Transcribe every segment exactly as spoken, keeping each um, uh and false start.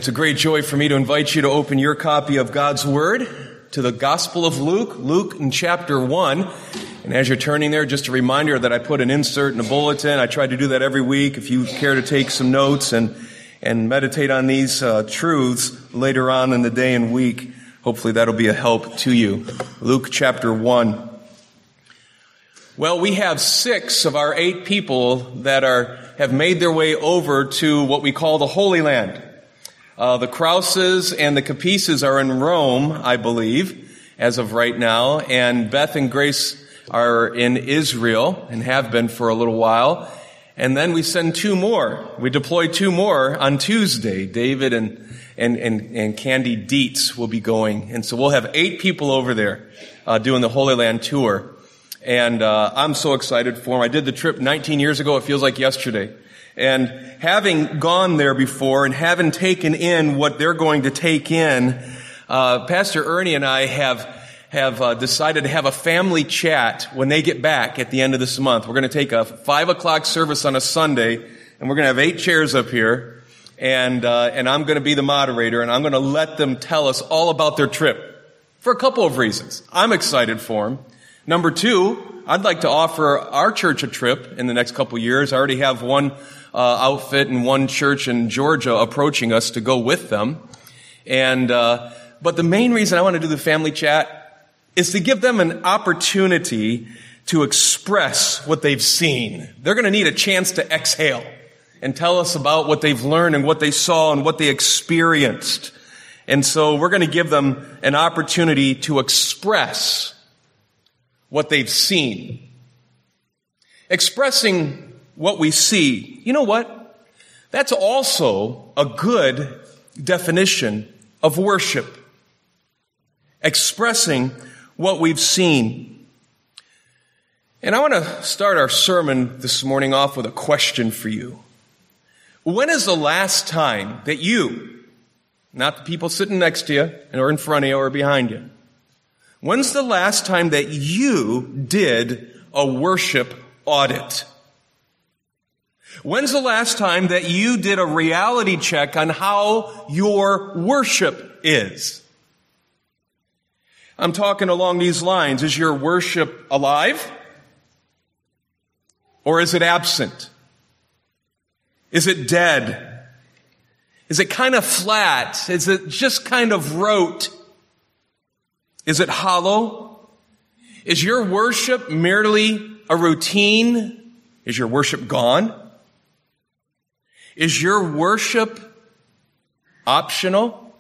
It's a great joy for me to invite you to open your copy of God's Word to the Gospel of Luke, Luke in chapter one. And as you're turning there, just a reminder that I put an insert in the bulletin. I try to do that every week. If you care to take some notes and, and meditate on these uh, truths later on in the day and week, hopefully that'll be a help to you. Luke chapter one. Well, we have six of our eight people that are have made their way over to what we call the Holy Land. Uh, the Krauses and the Capices are in Rome, I believe, as of right now, and Beth and Grace are in Israel and have been for a little while. And then we send two more. We deploy two more on Tuesday. David and and and, and Candy Dietz will be going, and so we'll have eight people over there uh, doing the Holy Land tour. And uh, I'm so excited for them. I did the trip nineteen years ago. It feels like yesterday. And having gone there before and having taken in what they're going to take in, uh, Pastor Ernie and I have have uh, decided to have a family chat when they get back at the end of this month. We're going to take a five o'clock service on a Sunday, and we're going to have eight chairs up here, and uh, and I'm going to be the moderator, and I'm going to let them tell us all about their trip for a couple of reasons. I'm excited for them. Number two, I'd like to offer our church a trip in the next couple of years. I already have one uh, outfit and one church in Georgia approaching us to go with them. And uh, but the main reason I want to do the family chat is to give them an opportunity to express what they've seen. They're going to need a chance to exhale and tell us about what they've learned and what they saw and what they experienced. And so we're going to give them an opportunity to express what they've seen. Expressing what we see, you know what? That's also a good definition of worship. Expressing what we've seen. And I want to start our sermon this morning off with a question for you. When is the last time that you, not the people sitting next to you or in front of you or behind you, when's the last time that you did a worship audit? When's the last time that you did a reality check on how your worship is? I'm talking along these lines. Is your worship alive? Or is it absent? Is it dead? Is it kind of flat? Is it just kind of rote? Is it hollow? Is your worship merely a routine? Is your worship gone? Is your worship optional?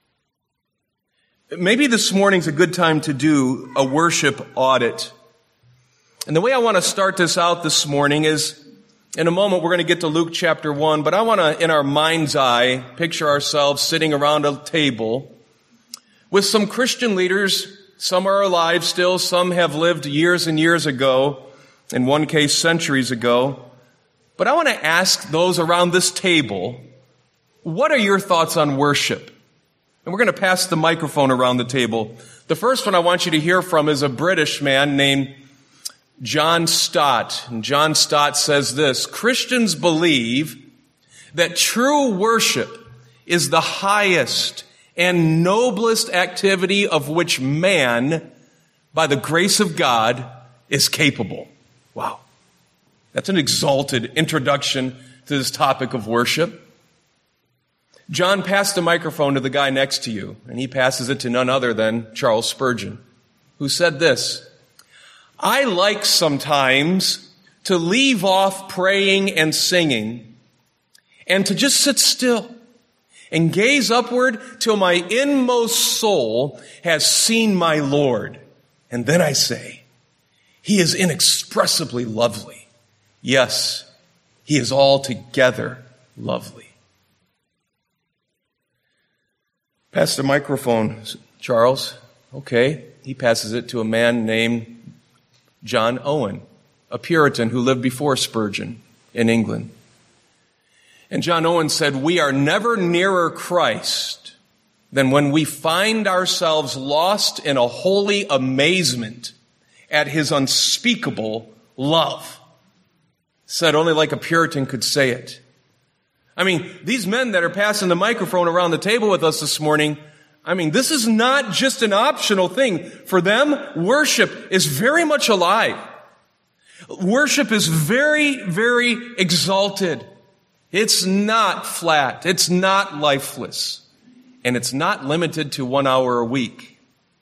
Maybe this morning's a good time to do a worship audit. And the way I want to start this out this morning is, in a moment we're going to get to Luke chapter one, but I want to, in our mind's eye, picture ourselves sitting around a table with some Christian leaders. Some are alive still, some have lived years and years ago, in one case centuries ago. But I want to ask those around this table, what are your thoughts on worship? And we're going to pass the microphone around the table. The first one I want you to hear from is a British man named John Stott. And John Stott says this: Christians believe that true worship is the highest and noblest activity of which man, by the grace of God, is capable. Wow. That's an exalted introduction to this topic of worship. John passed the microphone to the guy next to you, and he passes it to none other than Charles Spurgeon, who said this: I like sometimes to leave off praying and singing and to just sit still and gaze upward till my inmost soul has seen my Lord. And then I say, He is inexpressibly lovely. Yes, He is altogether lovely. Pass the microphone, Charles. Okay. He passes it to a man named John Owen, a Puritan who lived before Spurgeon in England. And John Owen said, we are never nearer Christ than when we find ourselves lost in a holy amazement at His unspeakable love. Said only like a Puritan could say it. I mean, these men that are passing the microphone around the table with us this morning, I mean, this is not just an optional thing. For them, worship is very much alive. Worship is very, very exalted. It's not flat. It's not lifeless. And it's not limited to one hour a week.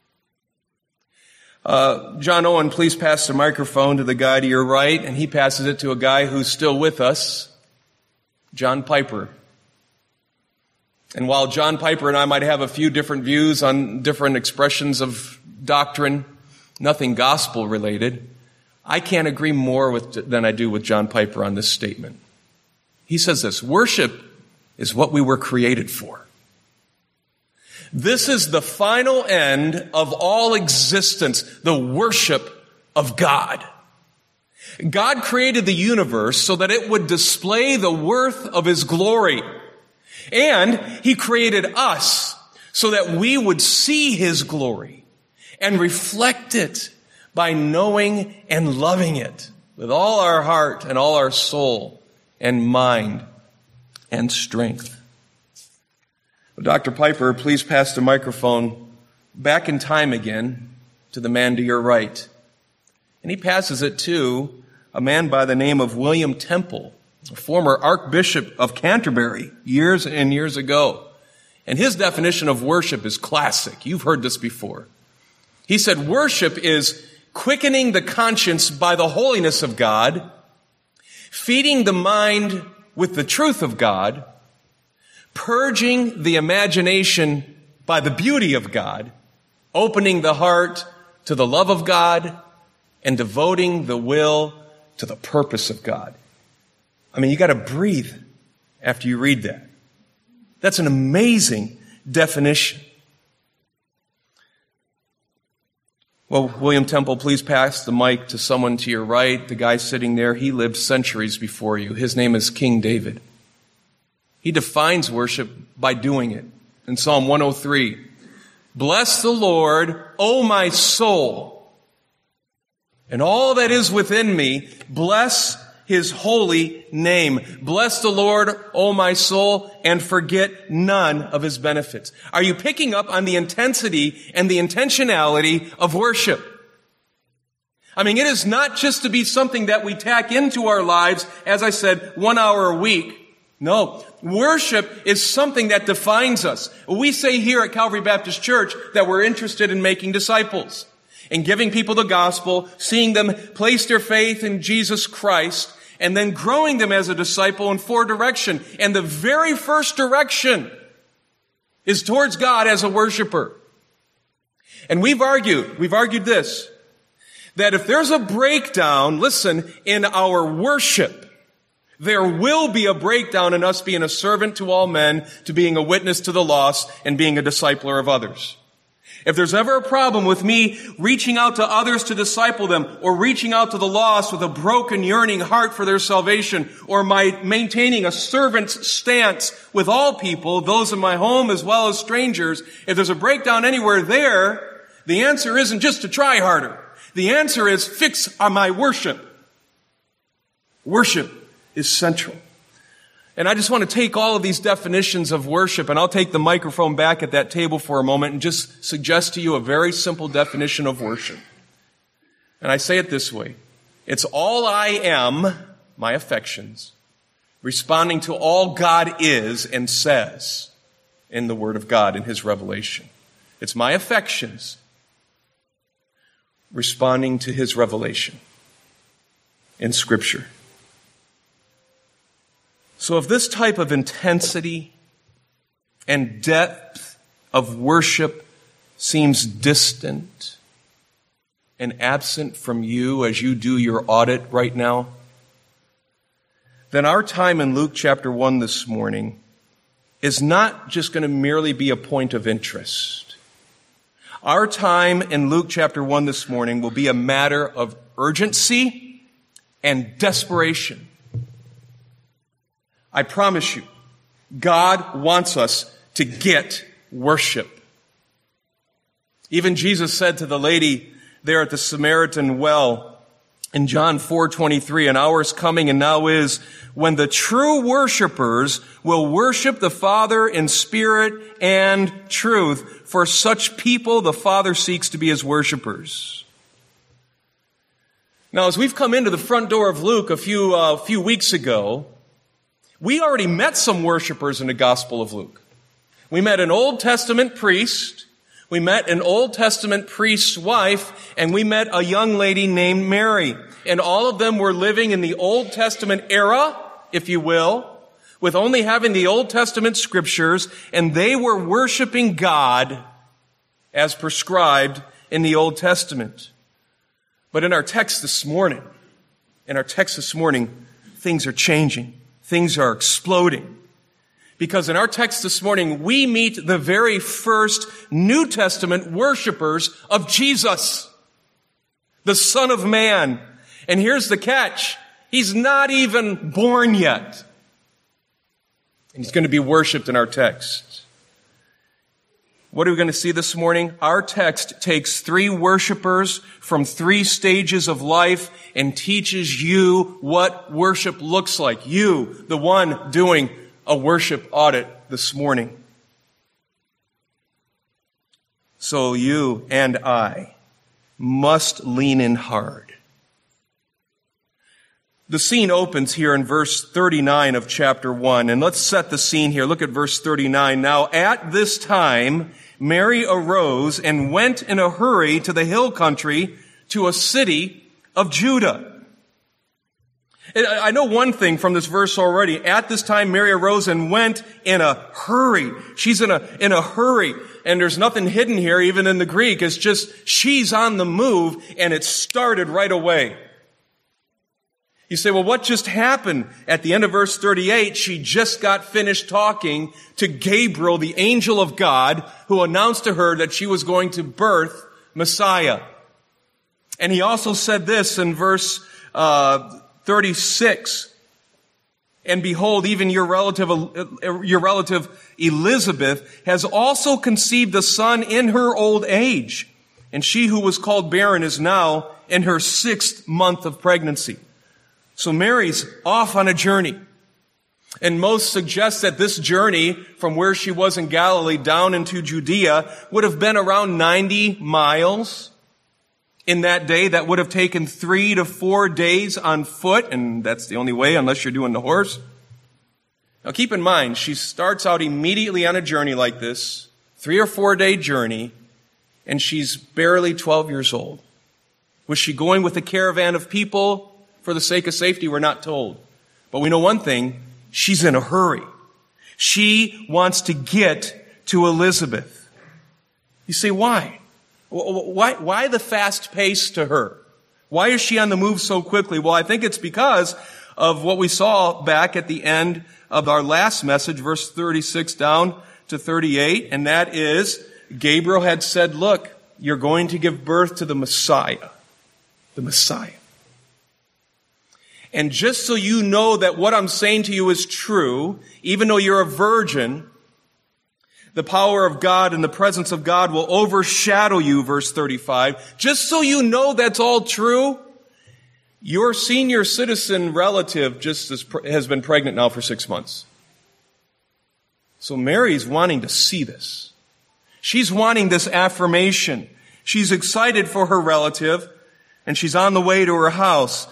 Uh, John Owen, please pass the microphone to the guy to your right, and he passes it to a guy who's still with us, John Piper. And while John Piper and I might have a few different views on different expressions of doctrine, nothing gospel related, I can't agree more with than I do with John Piper on this statement. He says this: worship is what we were created for. This is the final end of all existence, the worship of God. God created the universe so that it would display the worth of His glory. And He created us so that we would see His glory and reflect it by knowing and loving it with all our heart and all our soul and mind and strength. Doctor Piper, please pass the microphone back in time again to the man to your right. And he passes it to a man by the name of William Temple, a former Archbishop of Canterbury years and years ago. And his definition of worship is classic. You've heard this before. He said, worship is quickening the conscience by the holiness of God, feeding the mind with the truth of God, purging the imagination by the beauty of God, opening the heart to the love of God, and devoting the will to the purpose of God. I mean, you got to breathe after you read that. That's an amazing definition. Well, William Temple, please pass the mic to someone to your right. The guy sitting there, he lived centuries before you. His name is King David. He defines worship by doing it. In Psalm one oh three, bless the Lord, O my soul, and all that is within me, bless His holy name. Bless the Lord, O my soul, and forget none of His benefits. Are you picking up on the intensity and the intentionality of worship? I mean, it is not just to be something that we tack into our lives, as I said, one hour a week. No, worship is something that defines us. We say here at Calvary Baptist Church that we're interested in making disciples and giving people the gospel, seeing them place their faith in Jesus Christ, and then growing them as a disciple in four directions. And the very first direction is towards God as a worshiper. And we've argued, we've argued this, that if there's a breakdown, listen, in our worship, there will be a breakdown in us being a servant to all men, to being a witness to the lost, and being a discipler of others. If there's ever a problem with me reaching out to others to disciple them, or reaching out to the lost with a broken, yearning heart for their salvation, or my maintaining a servant's stance with all people, those in my home as well as strangers, if there's a breakdown anywhere there, the answer isn't just to try harder. The answer is fix on my worship. Worship is central. And I just want to take all of these definitions of worship, and I'll take the microphone back at that table for a moment and just suggest to you a very simple definition of worship. And I say it this way. It's all I am, my affections, responding to all God is and says in the Word of God, in His revelation. It's my affections responding to His revelation in Scripture. So if this type of intensity and depth of worship seems distant and absent from you as you do your audit right now, then our time in Luke chapter one this morning is not just going to merely be a point of interest. Our time in Luke chapter one this morning will be a matter of urgency and desperation. I promise you, God wants us to get worship. Even Jesus said to the lady there at the Samaritan well in John four twenty-three, an hour is coming and now is when the true worshipers will worship the Father in spirit and truth. For such people, the Father seeks to be his worshipers. Now, as we've come into the front door of Luke a few, uh, few weeks ago, we already met some worshipers in the Gospel of Luke. We met an Old Testament priest, we met an Old Testament priest's wife, and we met a young lady named Mary. And all of them were living in the Old Testament era, if you will, with only having the Old Testament scriptures, and they were worshiping God as prescribed in the Old Testament. But in our text this morning, in our text this morning, things are changing. Things are exploding. Because in our text this morning, we meet the very first New Testament worshipers of Jesus, the Son of Man. And here's the catch. He's not even born yet. And he's going to be worshiped in our text. What are we going to see this morning? Our text takes three worshipers from three stages of life and teaches you what worship looks like. You, the one doing a worship audit this morning. So you and I must lean in hard. The scene opens here in verse thirty-nine of chapter one, and let's set the scene here. Look at verse thirty-nine. Now at this time, Mary arose and went in a hurry to the hill country to a city of Judah. I know one thing from this verse already. At this time, Mary arose and went in a hurry. She's in a, in a hurry. And there's nothing hidden here, even in the Greek. It's just, she's on the move, and it started right away. You say, well, what just happened? At the end of verse thirty-eight, she just got finished talking to Gabriel, the angel of God, who announced to her that she was going to birth Messiah. And he also said this in verse, uh, thirty-six, and behold, even your relative, your relative Elizabeth has also conceived a son in her old age. And she who was called barren is now in her sixth month of pregnancy. So Mary's off on a journey. And most suggest that this journey from where she was in Galilee down into Judea would have been around ninety miles. In that day, that would have taken three to four days on foot, and that's the only way unless you're doing the horse. Now keep in mind, she starts out immediately on a journey like this, three or four day journey, and she's barely twelve years old. Was she going with a caravan of people for the sake of safety? We're not told. But we know one thing, she's in a hurry. She wants to get to Elizabeth. You say, why? Why, why the fast pace to her? Why is she on the move so quickly? Well, I think it's because of what we saw back at the end of our last message, verse thirty-six down to thirty-eight, and that is, Gabriel had said, look, you're going to give birth to the Messiah. The Messiah. And just so you know that what I'm saying to you is true, even though you're a virgin, the power of God and the presence of God will overshadow you, verse thirty-five. Just so you know that's all true, your senior citizen relative just has been pregnant now for six months. So Mary's wanting to see this. She's wanting this affirmation. She's excited for her relative, and she's on the way to her house.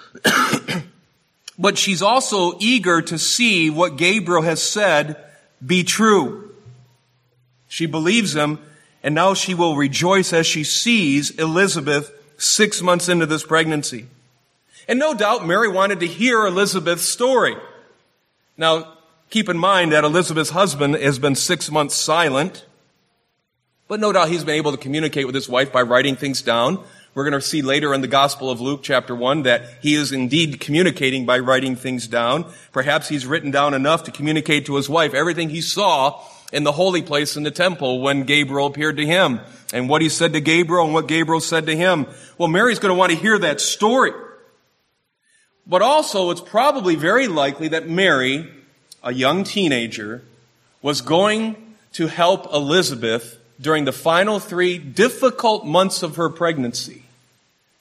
But she's also eager to see what Gabriel has said be true. She believes him, and now she will rejoice as she sees Elizabeth six months into this pregnancy. And no doubt Mary wanted to hear Elizabeth's story. Now, keep in mind that Elizabeth's husband has been six months silent, but no doubt he's been able to communicate with his wife by writing things down. We're going to see later in the Gospel of Luke, chapter one, that he is indeed communicating by writing things down. Perhaps he's written down enough to communicate to his wife everything he saw in the holy place in the temple when Gabriel appeared to him, and what he said to Gabriel and what Gabriel said to him. Well, Mary's going to want to hear that story. But also, it's probably very likely that Mary, a young teenager, was going to help Elizabeth during the final three difficult months of her pregnancy.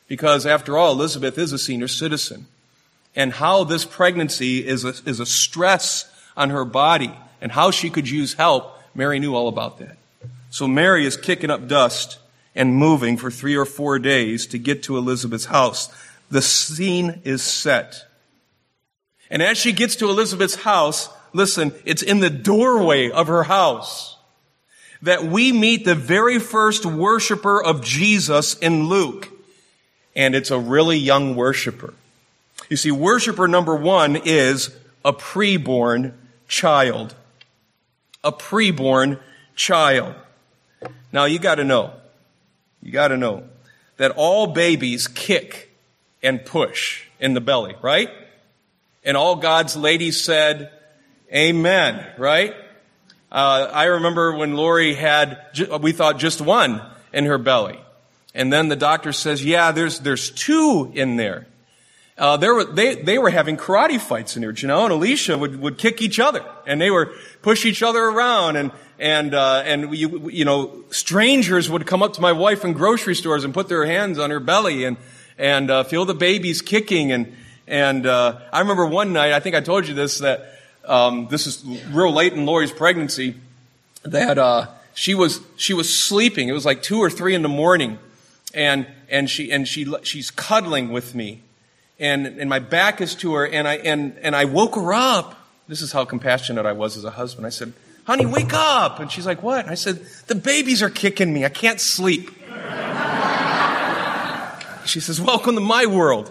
because after all, Elizabeth is a senior citizen. And how this pregnancy is a, is a stress on her body and how she could use help, Mary knew all about that. So Mary is kicking up dust and moving for three or four days to get to Elizabeth's house. The scene is set. And as she gets to Elizabeth's house, listen, it's in the doorway of her house that we meet the very first worshiper of Jesus in Luke. And it's a really young worshiper. You see, worshiper number one is a preborn child. A preborn child. Now, you got to know, you got to know that all babies kick and push in the belly, right? And all God's ladies said, amen, right? Uh, I remember when Lori had, we thought just one in her belly. And then the doctor says, yeah, there's there's two in there. Uh, there were, they, they were having karate fights in here. Janelle and Alicia would, would kick each other. And they were push each other around. And, and, uh, and you, you know, strangers would come up to my wife in grocery stores and put their hands on her belly and, and, uh, feel the babies kicking. And, and, uh, I remember one night, I think I told you this, that, um, this is real late in Lori's pregnancy, that, uh, she was, she was sleeping. It was like two or three in the morning. And, and she, and she, she's cuddling with me. And, and my back is to her, and I, and, and I woke her up. This is how compassionate I was as a husband. I said, honey, wake up. And she's like, what? And I said, the babies are kicking me. I can't sleep. She says, welcome to my world.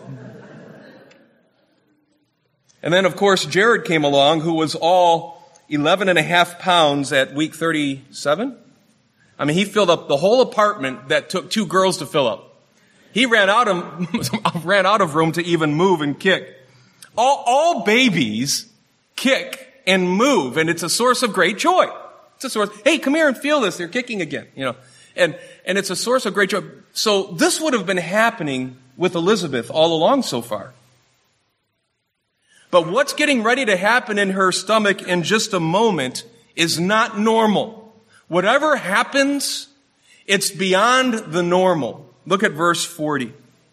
And then, of course, Jared came along, who was all eleven and a half pounds at week thirty-seven. I mean, he filled up the whole apartment that took two girls to fill up. He ran out of, ran out of room to even move and kick. All, all babies kick and move, and it's a source of great joy. It's a source, hey, come here and feel this. They're kicking again, you know. And, and it's a source of great joy. So this would have been happening with Elizabeth all along so far. But what's getting ready to happen in her stomach in just a moment is not normal. Whatever happens, it's beyond the normal. Look at verse forty.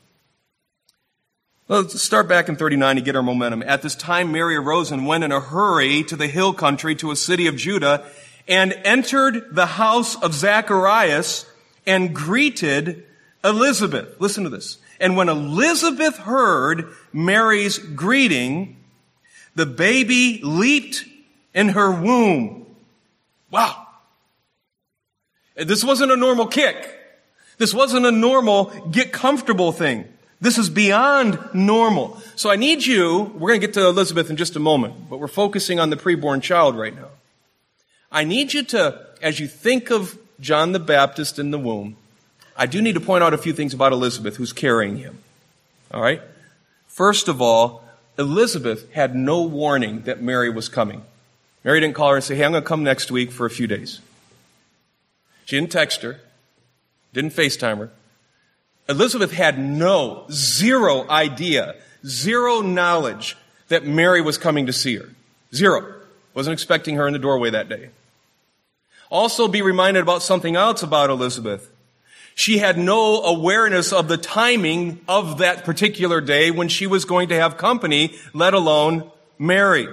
Let's start back in thirty-nine to get our momentum. At this time, Mary arose and went in a hurry to the hill country, to a city of Judah, and entered the house of Zacharias and greeted Elizabeth. Listen to this. And when Elizabeth heard Mary's greeting, the baby leaped in her womb. Wow. This wasn't a normal kick. This wasn't a normal get comfortable thing. This is beyond normal. So I need you, we're going to get to Elizabeth in just a moment, but we're focusing on the preborn child right now. I need you to, as you think of John the Baptist in the womb, I do need to point out a few things about Elizabeth who's carrying him. All right? First of all, Elizabeth had no warning that Mary was coming. Mary didn't call her and say, hey, I'm going to come next week for a few days. She didn't text her. Didn't FaceTime her. Elizabeth had no, zero idea, zero knowledge that Mary was coming to see her. Zero. Wasn't expecting her in the doorway that day. Also be reminded about something else about Elizabeth. She had no awareness of the timing of that particular day when she was going to have company, let alone Mary.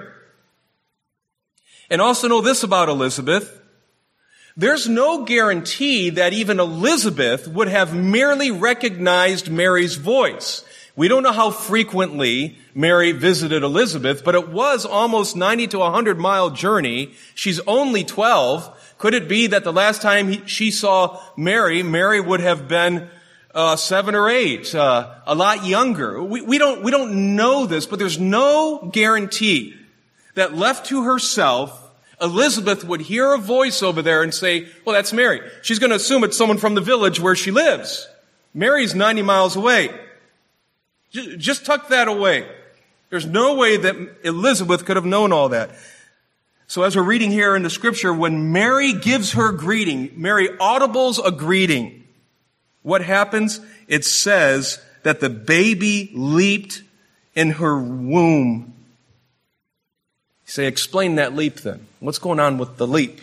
And also know this about Elizabeth. There's no guarantee that even Elizabeth would have merely recognized Mary's voice. We don't know how frequently Mary visited Elizabeth, but it was almost ninety to one hundred mile journey. She's only twelve. Could it be that the last time he, she saw Mary, Mary would have been uh, seven or eight, uh, a lot younger? We, we don't we don't know this, but there's no guarantee that left to herself, Elizabeth would hear a voice over there and say, well, that's Mary. She's going to assume it's someone from the village where she lives. Mary's ninety miles away. Just tuck that away. There's no way that Elizabeth could have known all that. So as we're reading here in the scripture, when Mary gives her greeting, Mary audibles a greeting, what happens? It says that the baby leaped in her womb. You say, explain that leap then. What's going on with the leap?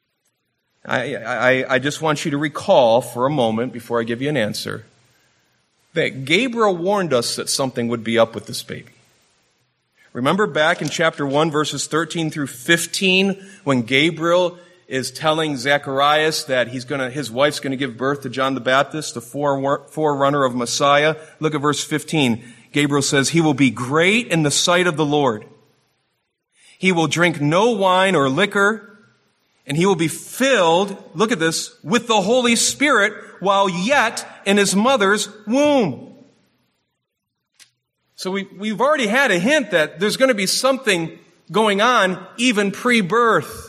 I, I, I just want you to recall for a moment, before I give you an answer, that Gabriel warned us that something would be up with this baby. Remember back in chapter one, verses thirteen through fifteen, when Gabriel is telling Zacharias that he's gonna, his wife's going to give birth to John the Baptist, the forerunner of Messiah. Look at verse fifteen. Gabriel says, "He will be great in the sight of the Lord. He will drink no wine or liquor, and he will be filled," look at this, "with the Holy Spirit while yet in his mother's womb." So we, we've already had a hint that there's going to be something going on even pre-birth.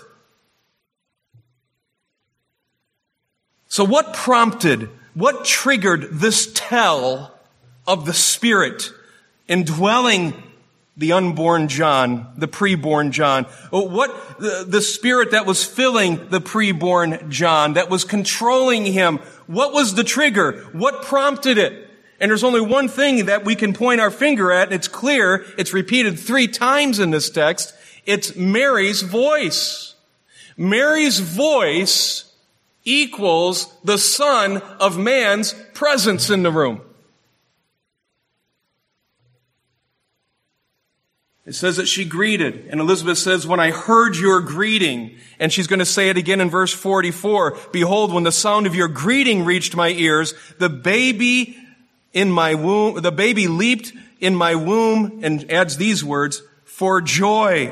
So what prompted, what triggered this tell of the Spirit indwelling the unborn John, the preborn John? What, the, the Spirit that was filling the preborn John, that was controlling him, what was the trigger? What prompted it? And there's only one thing that we can point our finger at, and it's clear, it's repeated three times in this text. It's Mary's voice. Mary's voice equals the Son of Man's presence in the room. It says that she greeted, and Elizabeth says, "When I heard your greeting," and she's going to say it again in verse forty-four, "Behold, when the sound of your greeting reached my ears, the baby in my womb, the baby leaped in my womb," and adds these words, "for joy."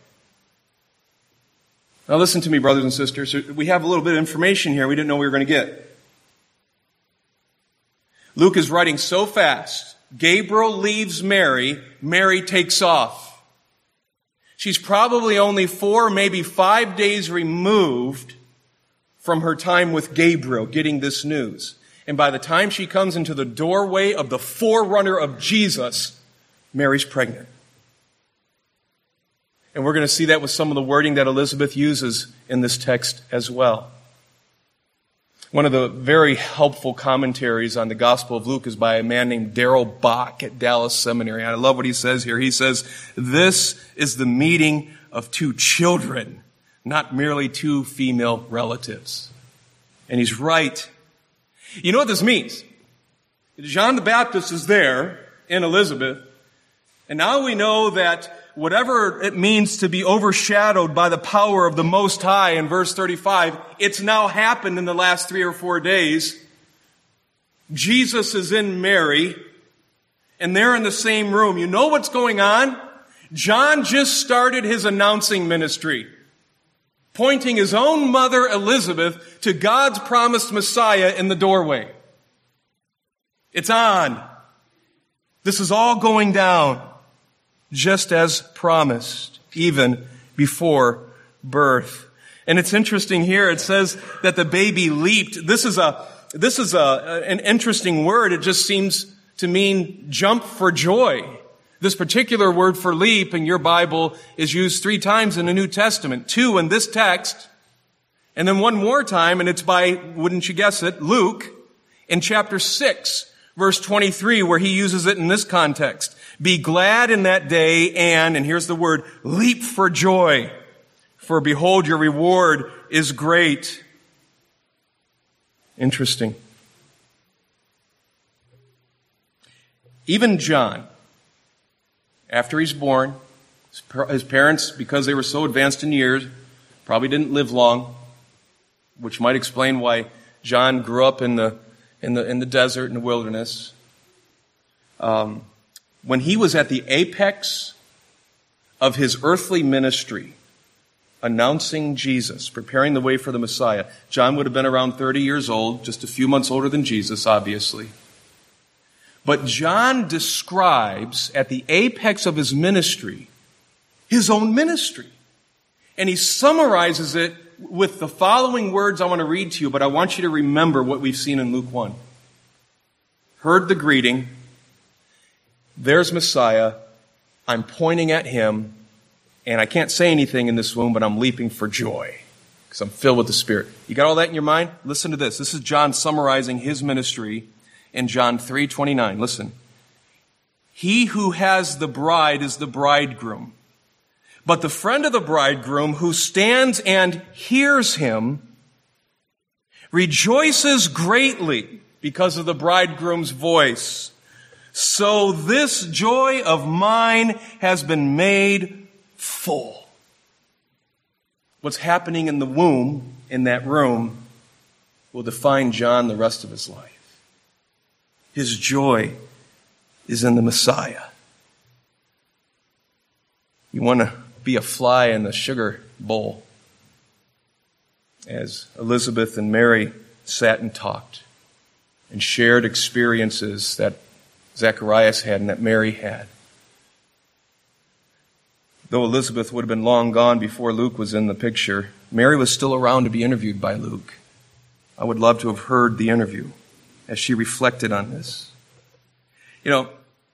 Now listen to me, brothers and sisters. We have a little bit of information here we didn't know we were going to get. Luke is writing so fast. Gabriel leaves Mary. Mary takes off. She's probably only four, maybe five days removed from her time with Gabriel getting this news. And by the time she comes into the doorway of the forerunner of Jesus, Mary's pregnant. And we're going to see that with some of the wording that Elizabeth uses in this text as well. One of the very helpful commentaries on the Gospel of Luke is by a man named Darrell Bock at Dallas Seminary. I love what he says here. He says, "This is the meeting of two children, not merely two female relatives." And he's right. You know what this means? John the Baptist is there in Elizabeth, and now we know that whatever it means to be overshadowed by the power of the Most High in verse thirty-five, it's now happened in the last three or four days. Jesus is in Mary, and they're in the same room. You know what's going on? John just started his announcing ministry, pointing his own mother Elizabeth to God's promised Messiah in the doorway. It's on. This is all going down just as promised, even before birth. And it's interesting here, it says that the baby leaped. This is a, this is a, an interesting word. It just seems to mean jump for joy. This particular word for leap in your Bible is used three times in the New Testament. Two in this text, and then one more time, and it's by, wouldn't you guess it, Luke, in chapter six, verse twenty-three, where he uses it in this context. "Be glad in that day and," and here's the word, "leap for joy, for behold, your reward is great." Interesting. Even John, after he's born, his parents, because they were so advanced in years, probably didn't live long, which might explain why John grew up in the in the in the desert, in the wilderness. Um, when he was at the apex of his earthly ministry, announcing Jesus, preparing the way for the Messiah, John would have been around thirty years old, just a few months older than Jesus, obviously. But John describes at the apex of his ministry, his own ministry. And he summarizes it with the following words I want to read to you, but I want you to remember what we've seen in Luke one. Heard the greeting. There's Messiah. I'm pointing at him. And I can't say anything in this womb, but I'm leaping for joy because I'm filled with the Spirit. You got all that in your mind? Listen to this. This is John summarizing his ministry in John three twenty-nine. Listen. He who has the bride is the bridegroom. But the friend of the bridegroom who stands and hears him rejoices greatly because of the bridegroom's voice. So this joy of mine has been made full. What's happening in the womb, in that room, will define John the rest of his life. His joy is in the Messiah. You want to be a fly in the sugar bowl. As Elizabeth and Mary sat and talked and shared experiences that Zacharias had and that Mary had. Though Elizabeth would have been long gone before Luke was in the picture, Mary was still around to be interviewed by Luke. I would love to have heard the interview as she reflected on this. You know,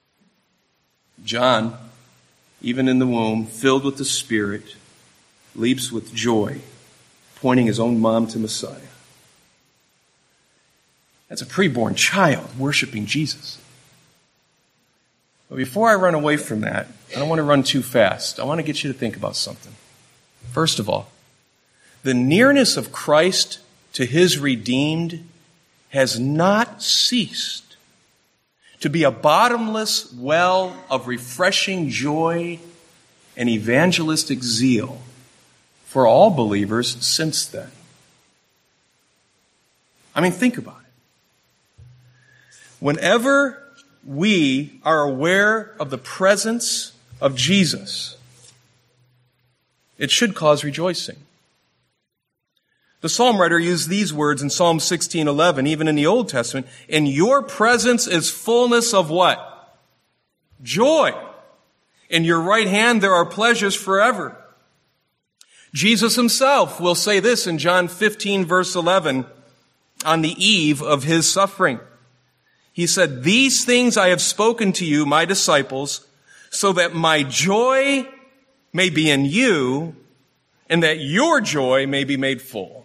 John, even in the womb, filled with the Spirit, leaps with joy, pointing his own mom to Messiah. That's a preborn child worshiping Jesus. But before I run away from that, I don't want to run too fast. I want to get you to think about something. First of all, the nearness of Christ to his redeemed has not ceased to be a bottomless well of refreshing joy and evangelistic zeal for all believers since then. I mean, think about it. Whenever we are aware of the presence of Jesus, it should cause rejoicing. The psalm writer used these words in Psalm sixteen eleven, even in the Old Testament. In your presence is fullness of what? Joy. In your right hand there are pleasures forever. Jesus himself will say this in John fifteen, verse eleven, on the eve of his suffering. He said, these things I have spoken to you, my disciples, so that my joy may be in you and that your joy may be made full.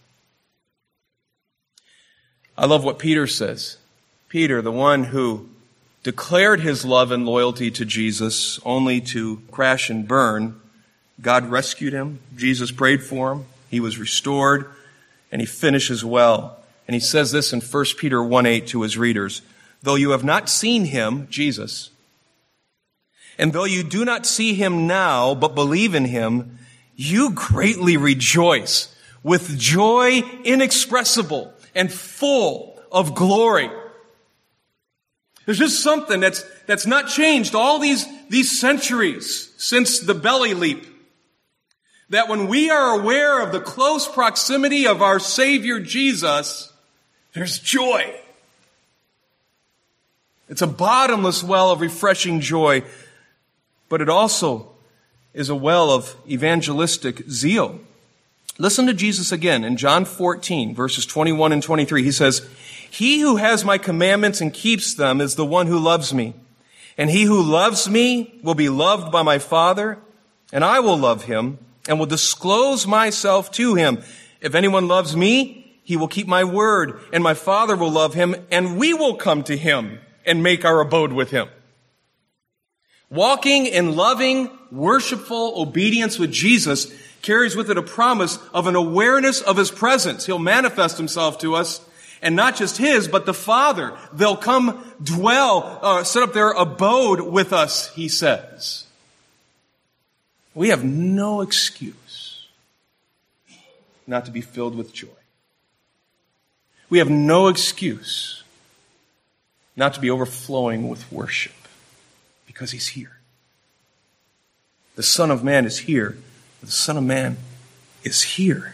I love what Peter says. Peter, the one who declared his love and loyalty to Jesus only to crash and burn, God rescued him. Jesus prayed for him. He was restored, and he finishes well. And he says this in First Peter one eight to his readers, though you have not seen him, Jesus, and though you do not see him now, but believe in him, you greatly rejoice with joy inexpressible and full of glory. There's just something that's, that's not changed all these, these centuries since the belly leap. That when we are aware of the close proximity of our Savior Jesus, there's joy. It's a bottomless well of refreshing joy, but it also is a well of evangelistic zeal. Listen to Jesus again in John fourteen, verses twenty-one and twenty-three. He says, he who has my commandments and keeps them is the one who loves me. And he who loves me will be loved by my Father, and I will love him and will disclose myself to him. If anyone loves me, he will keep my word, and my Father will love him, and we will come to him and make our abode with him. Walking in loving, worshipful obedience with Jesus carries with it a promise of an awareness of his presence. He'll manifest himself to us, and not just his, but the Father. They'll come dwell, uh, set up their abode with us, he says. We have no excuse not to be filled with joy. We have no excuse not to be overflowing with worship because he's here. The Son of Man is here. The Son of Man is here.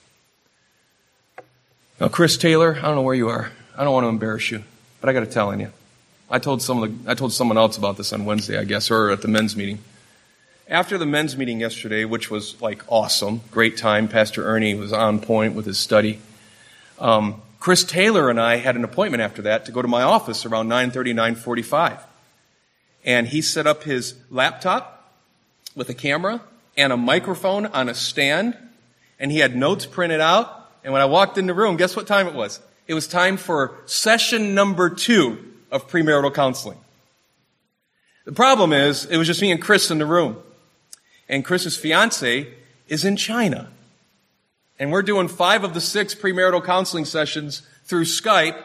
Now, Chris Taylor, I don't know where you are. I don't want to embarrass you, but I got to tell on you. I told someone, I told someone else about this on Wednesday, I guess, or at the men's meeting. After the men's meeting yesterday, which was like awesome, great time, Pastor Ernie was on point with his study. Um, Chris Taylor and I had an appointment after that to go to my office around nine thirty, nine forty-five. And he set up his laptop with a camera and a microphone on a stand, and he had notes printed out. And when I walked in the room, guess what time it was? It was time for session number two of premarital counseling. The problem is, it was just me and Chris in the room. And Chris's fiance is in China. And we're doing five of the six premarital counseling sessions through Skype.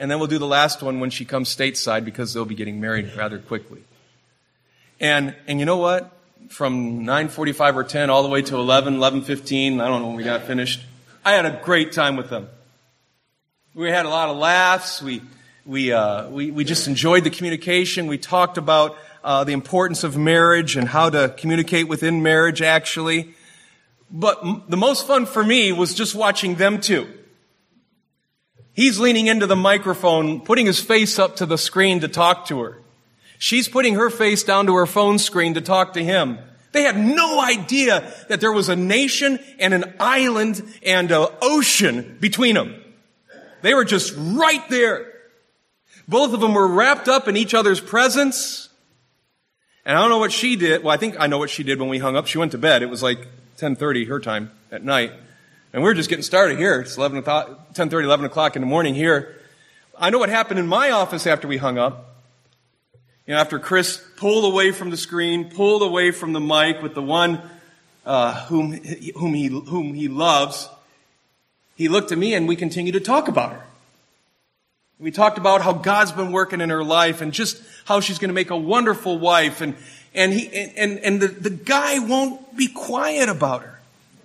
And then we'll do the last one when she comes stateside because they'll be getting married rather quickly. And, and you know what? From nine forty-five or ten all the way to eleven, eleven fifteen, I don't know when we got finished, I had a great time with them. We had a lot of laughs. We, we, uh, we, we just enjoyed the communication. We talked about uh, the importance of marriage and how to communicate within marriage, actually. But m- the most fun for me was just watching them two. He's leaning into the microphone, putting his face up to the screen to talk to her. She's putting her face down to her phone screen to talk to him. They had no idea that there was a nation and an island and an ocean between them. They were just right there. Both of them were wrapped up in each other's presence. And I don't know what she did. Well, I think I know what she did when we hung up. She went to bed. It was like ten thirty her time at night. And we were just getting started here. It's eleven o'clock, ten thirty, eleven o'clock in the morning here. I know what happened in my office after we hung up. You know, after Chris pulled away from the screen, pulled away from the mic with the one uh, whom whom he whom he loves, he looked at me and we continued to talk about her. We talked about how God's been working in her life and just how she's going to make a wonderful wife. And and he and and the, the guy won't be quiet about her.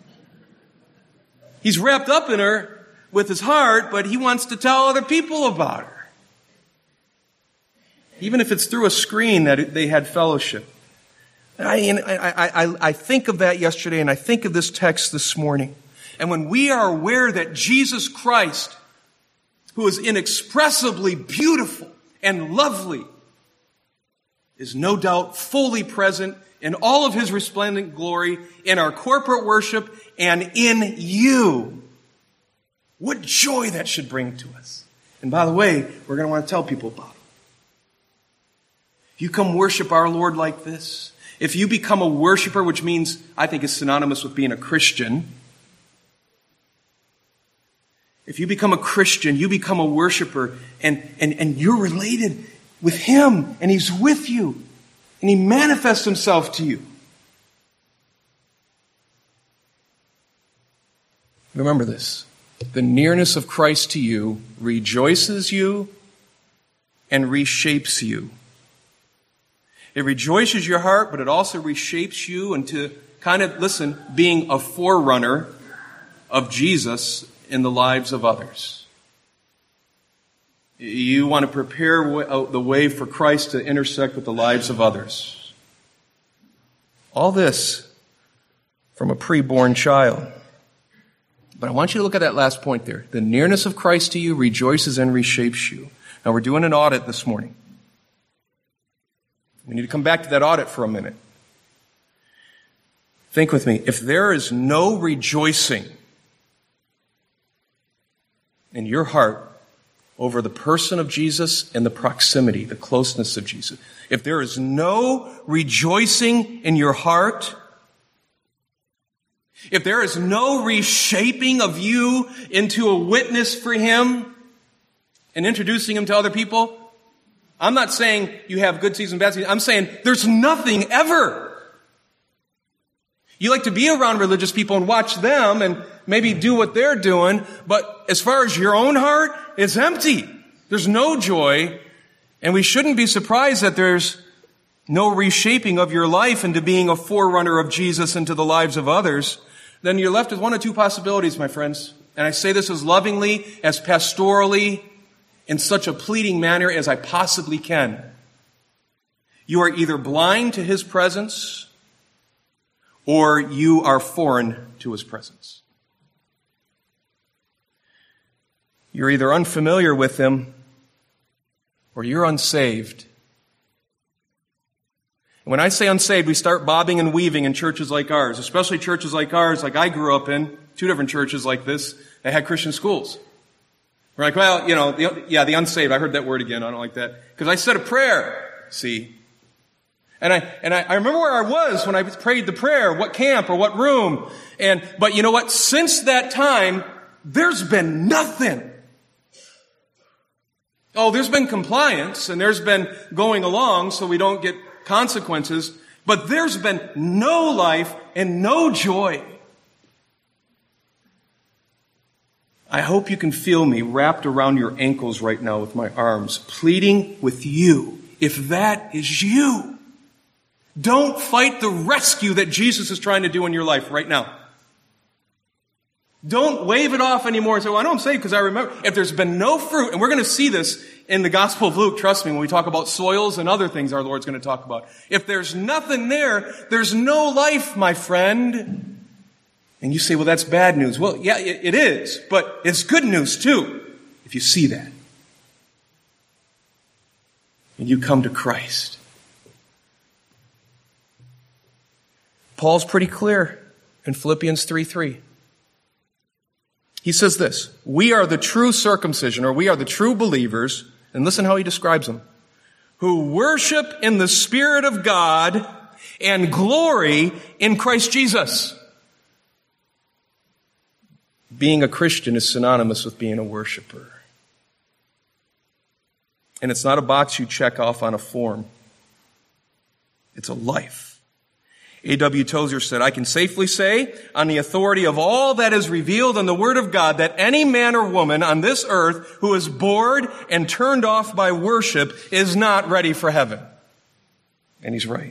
He's wrapped up in her with his heart, but he wants to tell other people about her. Even if it's through a screen that they had fellowship. And I, and I, I, I think of that yesterday, and I think of this text this morning. And when we are aware that Jesus Christ, who is inexpressibly beautiful and lovely, is no doubt fully present in all of his resplendent glory in our corporate worship and in you, what joy that should bring to us. And by the way, we're going to want to tell people about it. If you come worship our Lord like this, if you become a worshiper, which means, I think is synonymous with being a Christian. If you become a Christian, you become a worshiper, and, and, and you're related with Him, and He's with you, and He manifests Himself to you. Remember this. The nearness of Christ to you rejoices you and reshapes you. It rejoices your heart, but it also reshapes you into kind of, listen, being a forerunner of Jesus in the lives of others. You want to prepare the way for Christ to intersect with the lives of others. All this from a preborn child. But I want you to look at that last point there. The nearness of Christ to you rejoices and reshapes you. Now, we're doing an audit this morning. We need to come back to that audit for a minute. Think with me. If there is no rejoicing in your heart over the person of Jesus and the proximity, the closeness of Jesus, if there is no rejoicing in your heart, if there is no reshaping of you into a witness for Him and introducing Him to other people, I'm not saying you have good seasons, bad seasons. I'm saying there's nothing ever. You like to be around religious people and watch them and maybe do what they're doing, but as far as your own heart, it's empty. There's no joy, and we shouldn't be surprised that there's no reshaping of your life into being a forerunner of Jesus into the lives of others. Then you're left with one of two possibilities, my friends. And I say this as lovingly, as pastorally, in such a pleading manner as I possibly can. You are either blind to His presence, or you are foreign to His presence. You're either unfamiliar with Him, or you're unsaved. And when I say unsaved, we start bobbing and weaving in churches like ours, especially churches like ours, like I grew up in, two different churches like this, that had Christian schools. We're like, well, you know, the, yeah, the unsaved. I heard that word again. I don't like that. Because I said a prayer, see. And I, and I, I remember where I was when I prayed the prayer, what camp or what room. And, but you know what? Since that time, there's been nothing. Oh, there's been compliance and there's been going along so we don't get consequences, but there's been no life and no joy. I hope you can feel me wrapped around your ankles right now with my arms, pleading with you. If that is you, don't fight the rescue that Jesus is trying to do in your life right now. Don't wave it off anymore and say, well, I know I'm saved because I remember. If there's been no fruit, and we're going to see this in the Gospel of Luke, trust me, when we talk about soils and other things our Lord's going to talk about. If there's nothing there, there's no life, my friend. And you say, well, that's bad news. Well, yeah, it is, but it's good news too, if you see that. And you come to Christ. Paul's pretty clear in Philippians three three. He says this, we are the true circumcision, or we are the true believers, and listen how he describes them, who worship in the Spirit of God and glory in Christ Jesus. Being a Christian is synonymous with being a worshiper. And it's not a box you check off on a form. It's a life. A W Tozer said, I can safely say, on the authority of all that is revealed in the Word of God, that any man or woman on this earth who is bored and turned off by worship is not ready for heaven. And he's right.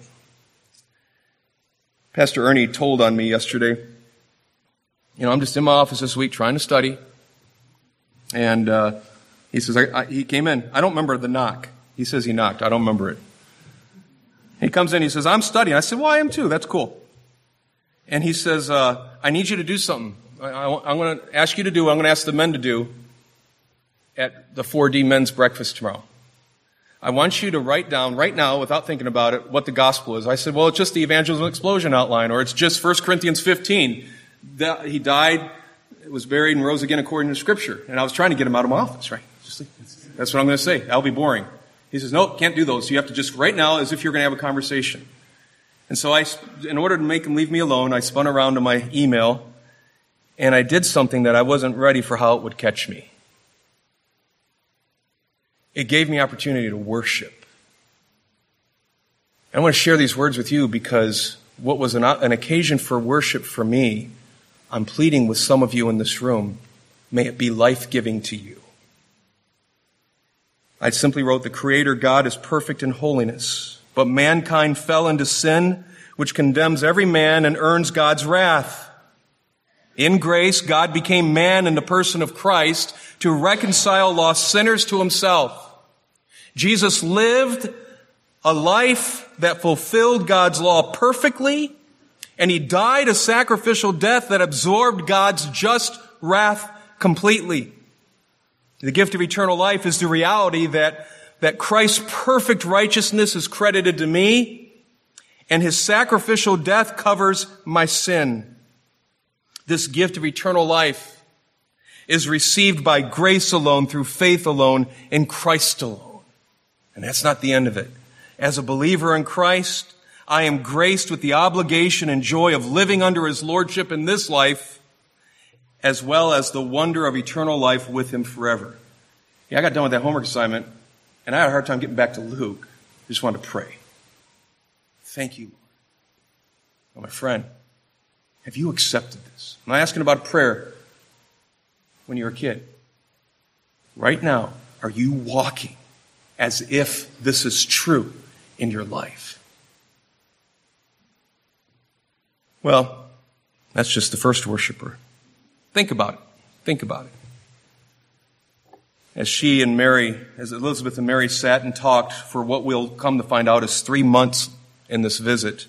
Pastor Ernie told on me yesterday, you know, I'm just in my office this week trying to study. And uh, he says, I, I, he came in. I don't remember the knock. He says he knocked. I don't remember it. He comes in, he says, I'm studying. I said, well, I am too. That's cool. And he says, uh, I need you to do something. I, I, I'm going to ask you to do, I'm going to ask the men to do at the four D men's breakfast tomorrow. I want you to write down right now, without thinking about it, what the gospel is. I said, well, it's just the evangelism explosion outline, or it's just First Corinthians fifteen. That he died, was buried, and rose again according to Scripture. And I was trying to get him out of my office, right? Just like, that's what I'm going to say. That'll be boring. He says, no, can't do those. You have to just, right now, as if you're going to have a conversation. And so I, in order to make him leave me alone, I spun around to my email, and I did something that I wasn't ready for how it would catch me. It gave me opportunity to worship. I want to share these words with you because what was an, an occasion for worship for me, I'm pleading with some of you in this room, may it be life-giving to you. I simply wrote, the Creator God is perfect in holiness, but mankind fell into sin, which condemns every man and earns God's wrath. In grace, God became man in the person of Christ to reconcile lost sinners to himself. Jesus lived a life that fulfilled God's law perfectly, and he died a sacrificial death that absorbed God's just wrath completely. The gift of eternal life is the reality that, that Christ's perfect righteousness is credited to me, and his sacrificial death covers my sin. This gift of eternal life is received by grace alone, through faith alone, in Christ alone. And that's not the end of it. As a believer in Christ, I am graced with the obligation and joy of living under his lordship in this life, as well as the wonder of eternal life with him forever. Yeah, I got done with that homework assignment, and I had a hard time getting back to Luke. I just wanted to pray. Thank you, Lord. Well, my friend, have you accepted this? I'm not asking about prayer when you were a kid. Right now, are you walking as if this is true in your life? Well, that's just the first worshiper. Think about it. Think about it. As she and Mary, as Elizabeth and Mary sat and talked for what we'll come to find out is three months in this visit,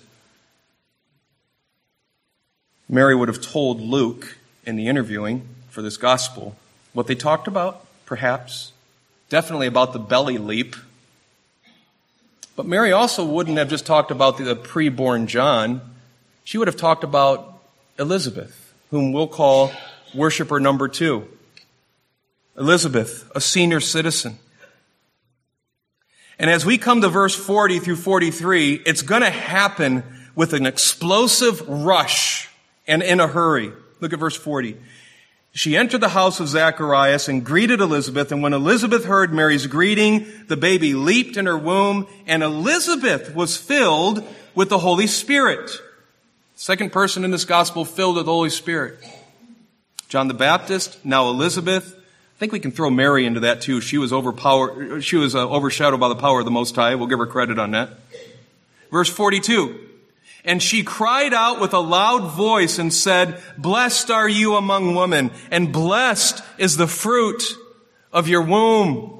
Mary would have told Luke in the interviewing for this gospel what they talked about, perhaps. Definitely about the belly leap. But Mary also wouldn't have just talked about the pre-born John. She would have talked about Elizabeth, whom we'll call worshiper number two. Elizabeth, a senior citizen. And as we come to verse forty through forty-three, it's going to happen with an explosive rush and in a hurry. Look at verse forty. She entered the house of Zacharias and greeted Elizabeth, and when Elizabeth heard Mary's greeting, the baby leaped in her womb, and Elizabeth was filled with the Holy Spirit. Second person in this gospel filled with the Holy Spirit. John the Baptist, now Elizabeth. I think we can throw Mary into that too. She was overpowered. She was uh, overshadowed by the power of the Most High. We'll give her credit on that. Verse forty-two. And she cried out with a loud voice and said, "Blessed are you among women, and blessed is the fruit of your womb.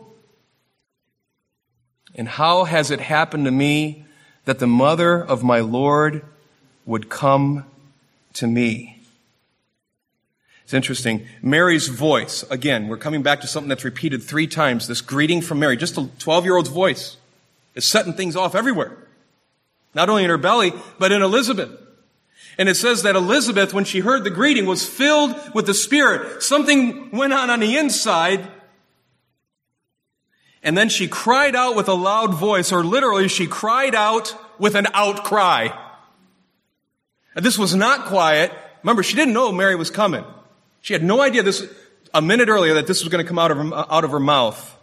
And how has it happened to me that the mother of my Lord would come to me?" It's interesting. Mary's voice, again, we're coming back to something that's repeated three times. This greeting from Mary, just a twelve-year-old's voice, is setting things off everywhere. Not only in her belly, but in Elizabeth. And it says that Elizabeth, when she heard the greeting, was filled with the Spirit. Something went on on the inside. And then she cried out with a loud voice, or literally she cried out with an outcry. And this was not quiet. Remember, she didn't know Mary was coming. She had no idea this a minute earlier that this was going to come out of her, out of her mouth.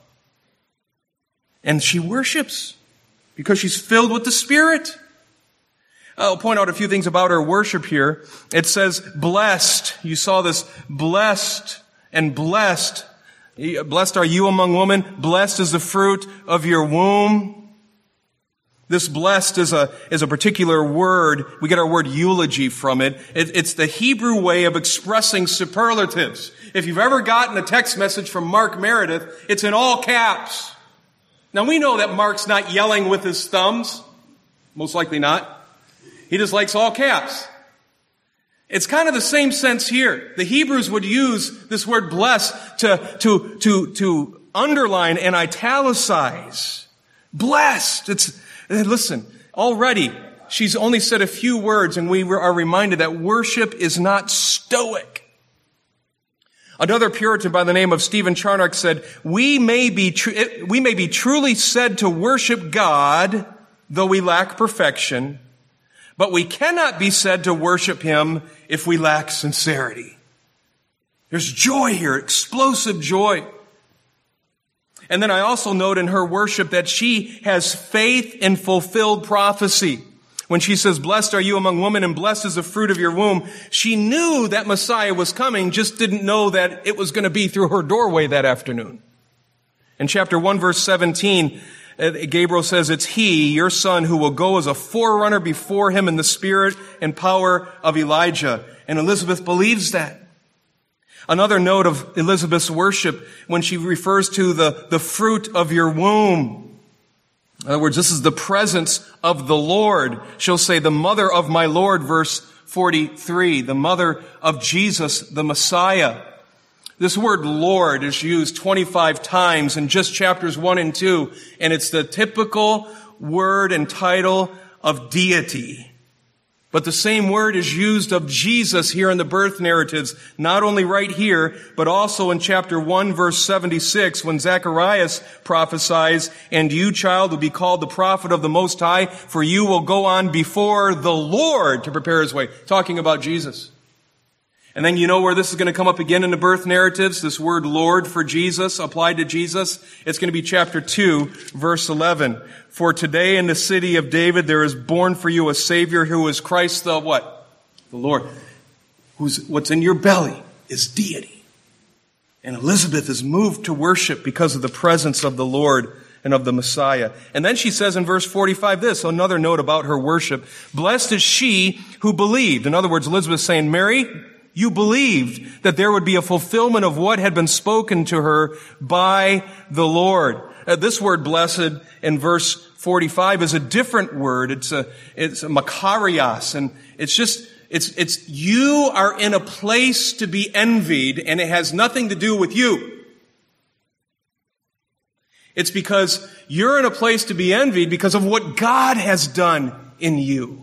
And she worships because she's filled with the Spirit. I'll point out a few things about her worship here. It says, blessed. You saw this, blessed and blessed. Blessed are you among women. Blessed is the fruit of your womb. This blessed is a, is a particular word. We get our word eulogy from it. it. It's the Hebrew way of expressing superlatives. If you've ever gotten a text message from Mark Meredith, it's in all caps. Now we know that Mark's not yelling with his thumbs. Most likely not. He just likes all caps. It's kind of the same sense here. The Hebrews would use this word blessed to, to, to, to underline and italicize. Blessed. It's, listen, already she's only said a few words and we are reminded that worship is not stoic. Another Puritan by the name of Stephen Charnock said, we may be, tr- we may be truly said to worship God, though we lack perfection, but we cannot be said to worship Him if we lack sincerity. There's joy here, explosive joy. And then I also note in her worship that she has faith in fulfilled prophecy. When she says, blessed are you among women and blessed is the fruit of your womb, she knew that Messiah was coming, just didn't know that it was going to be through her doorway that afternoon. In chapter one, verse seventeen, Gabriel says, it's He, your Son, who will go as a forerunner before Him in the spirit and power of Elijah. And Elizabeth believes that. Another note of Elizabeth's worship when she refers to the, the fruit of your womb. In other words, this is the presence of the Lord. She'll say, the mother of my Lord, verse forty-three, the mother of Jesus, the Messiah. This word Lord is used twenty-five times in just chapters one and two, and it's the typical word and title of deity. But the same word is used of Jesus here in the birth narratives, not only right here, but also in chapter one, verse seventy-six, when Zacharias prophesies, and you, child, will be called the prophet of the Most High, for you will go on before the Lord to prepare His way. Talking about Jesus. And then you know where this is going to come up again in the birth narratives, this word Lord for Jesus, applied to Jesus. It's going to be chapter two, verse eleven. For today in the city of David there is born for you a Savior who is Christ the what? The Lord. Who's, what's in your belly is deity. And Elizabeth is moved to worship because of the presence of the Lord and of the Messiah. And then she says in verse forty-five this, another note about her worship. Blessed is she who believed. In other words, Elizabeth is saying, Mary, you believed that there would be a fulfillment of what had been spoken to her by the Lord. Uh, this word blessed in verse forty-five is a different word. It's a, it's a makarios. And it's just, it's, it's, you are in a place to be envied and it has nothing to do with you. It's because you're in a place to be envied because of what God has done in you.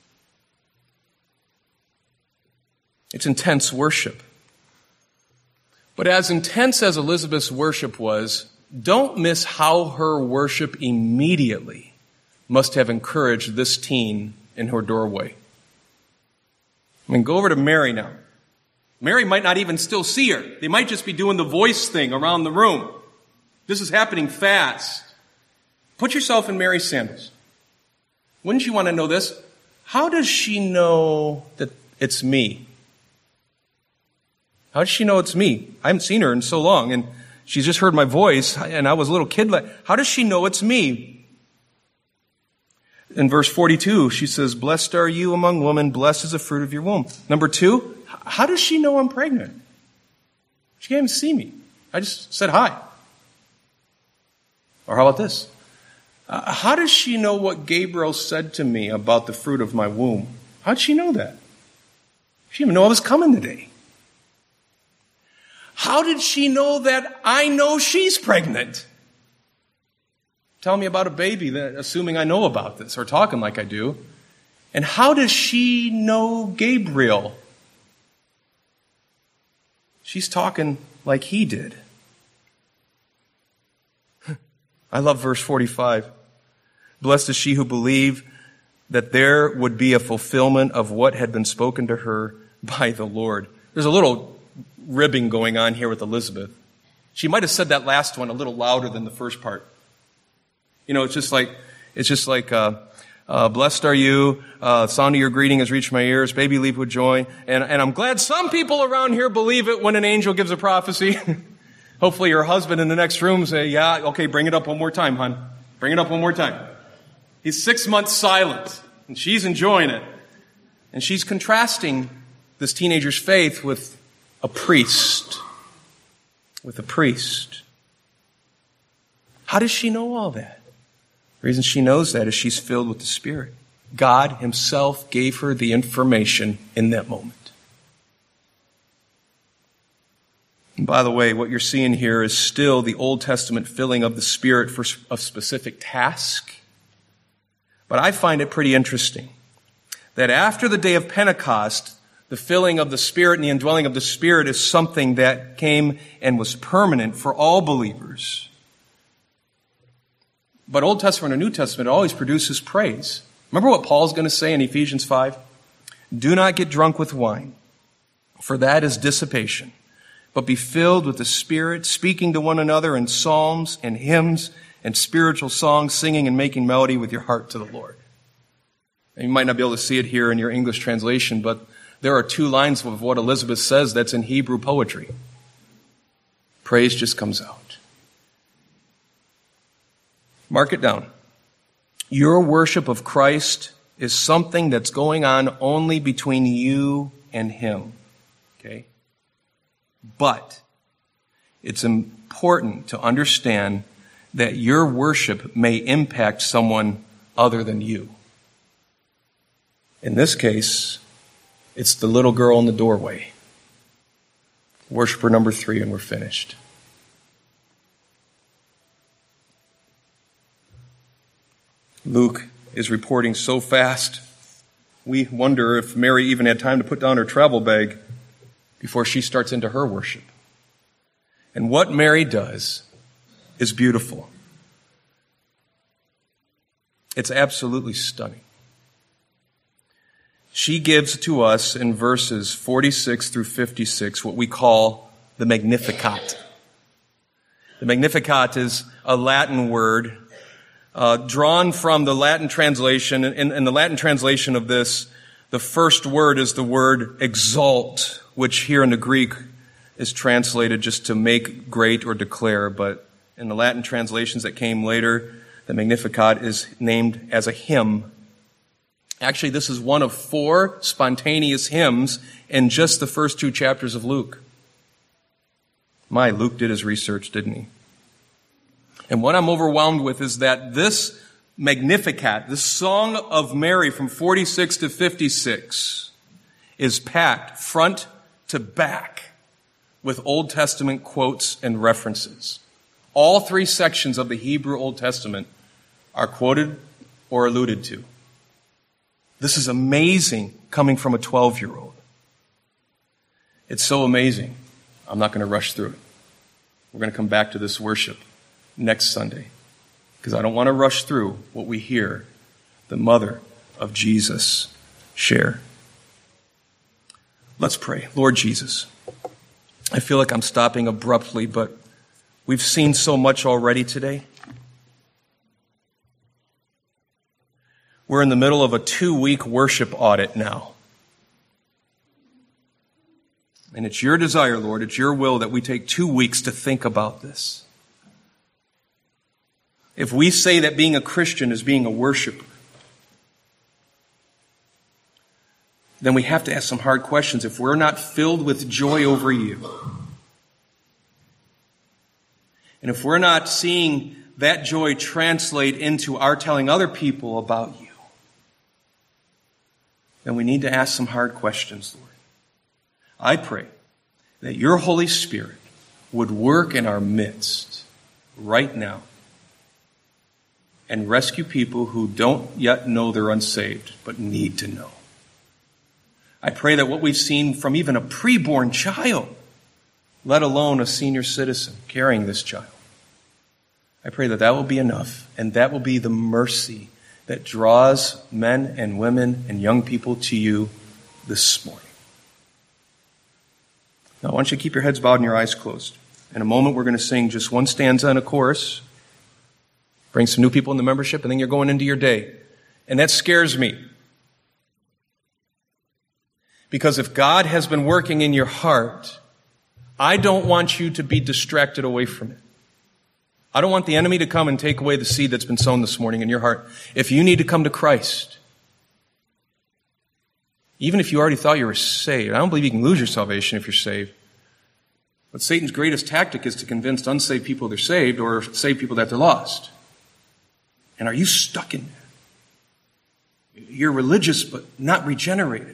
It's intense worship. But as intense as Elizabeth's worship was, don't miss how her worship immediately must have encouraged this teen in her doorway. I mean, go over to Mary now. Mary might not even still see her. They might just be doing the voice thing around the room. This is happening fast. Put yourself in Mary's sandals. Wouldn't you want to know this? How does she know that it's me? How does she know it's me? I haven't seen her in so long, and she's just heard my voice, and I was a little kid. How does she know it's me? In verse forty-two, she says, blessed are you among women, blessed is the fruit of your womb. Number two, how does she know I'm pregnant? She can't even see me. I just said hi. Or how about this? Uh, how does she know what Gabriel said to me about the fruit of my womb? How did she know that? She didn't even know I was coming today. How did she know that I know she's pregnant? Tell me about a baby, that, assuming I know about this, or talking like I do. And how does she know Gabriel? She's talking like he did. I love verse forty-five. Blessed is she who believed that there would be a fulfillment of what had been spoken to her by the Lord. There's a little ribbing going on here with Elizabeth. She might have said that last one a little louder than the first part. You know, it's just like, it's just like, uh, uh, blessed are you, uh, sound of your greeting has reached my ears, baby leap with joy. And, and I'm glad some people around here believe it when an angel gives a prophecy. Hopefully your husband in the next room say, yeah, okay, bring it up one more time, hon. Bring it up one more time. He's six months silent, and she's enjoying it. And she's contrasting this teenager's faith with a priest. With a priest. How does she know all that? The reason she knows that is she's filled with the Spirit. God himself gave her the information in that moment. And by the way, what you're seeing here is still the Old Testament filling of the Spirit for a specific task. But I find it pretty interesting that after the day of Pentecost, the filling of the Spirit and the indwelling of the Spirit is something that came and was permanent for all believers. But Old Testament or New Testament always produces praise. Remember what Paul's going to say in Ephesians five? Do not get drunk with wine, for that is dissipation, but be filled with the Spirit, speaking to one another in psalms and hymns and spiritual songs, singing and making melody with your heart to the Lord. And you might not be able to see it here in your English translation, but there are two lines of what Elizabeth says that's in Hebrew poetry. Praise just comes out. Mark it down. Your worship of Christ is something that's going on only between you and him. Okay? But it's important to understand that your worship may impact someone other than you. In this case, it's the little girl in the doorway. Worshiper number three, and we're finished. Luke is reporting so fast, we wonder if Mary even had time to put down her travel bag before she starts into her worship. And what Mary does is beautiful. It's absolutely stunning. She gives to us in verses forty-six through fifty-six what we call the Magnificat. The Magnificat is a Latin word uh, drawn from the Latin translation. In, in the Latin translation of this, the first word is the word exalt, which here in the Greek is translated just to make great or declare. But in the Latin translations that came later, the Magnificat is named as a hymn. Actually, this is one of four spontaneous hymns in just the first two chapters of Luke. My, Luke did his research, didn't he? And what I'm overwhelmed with is that this Magnificat, this Song of Mary from forty-six to fifty-six, is packed front to back with Old Testament quotes and references. All three sections of the Hebrew Old Testament are quoted or alluded to. This is amazing coming from a twelve-year-old. It's so amazing. I'm not going to rush through it. We're going to come back to this worship next Sunday because I don't want to rush through what we hear the mother of Jesus share. Let's pray. Lord Jesus, I feel like I'm stopping abruptly, but we've seen so much already today. We're in the middle of a two-week worship audit now. And it's your desire, Lord, it's your will that we take two weeks to think about this. If we say that being a Christian is being a worshiper, then we have to ask some hard questions. If we're not filled with joy over you, and if we're not seeing that joy translate into our telling other people about you, then we need to ask some hard questions, Lord. I pray that your Holy Spirit would work in our midst right now and rescue people who don't yet know they're unsaved, but need to know. I pray that what we've seen from even a preborn child, let alone a senior citizen carrying this child, I pray that that will be enough, and that will be the mercy that draws men and women and young people to you this morning. Now, I want you to keep your heads bowed and your eyes closed. In a moment, we're going to sing just one stanza and a chorus, bring some new people in the membership, and then you're going into your day. And that scares me. Because if God has been working in your heart, I don't want you to be distracted away from it. I don't want the enemy to come and take away the seed that's been sown this morning in your heart. If you need to come to Christ, even if you already thought you were saved, I don't believe you can lose your salvation if you're saved. But Satan's greatest tactic is to convince unsaved people they're saved or save people that they're lost. And are you stuck in that? You're religious but not regenerated.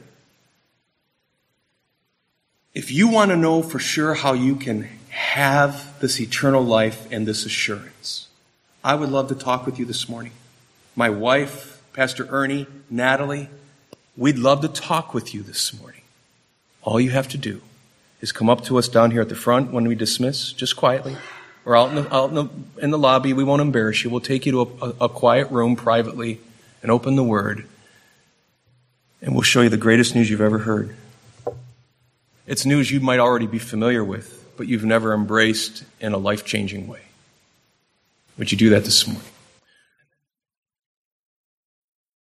If you want to know for sure how you can have this eternal life and this assurance, I would love to talk with you this morning. My wife, Pastor Ernie, Natalie, we'd love to talk with you this morning. All you have to do is come up to us down here at the front when we dismiss, just quietly, or out in the, out in the, in the lobby. We won't embarrass you. We'll take you to a, a, a quiet room privately and open the Word, and we'll show you the greatest news you've ever heard. It's news you might already be familiar with, but you've never embraced in a life-changing way. Would you do that this morning?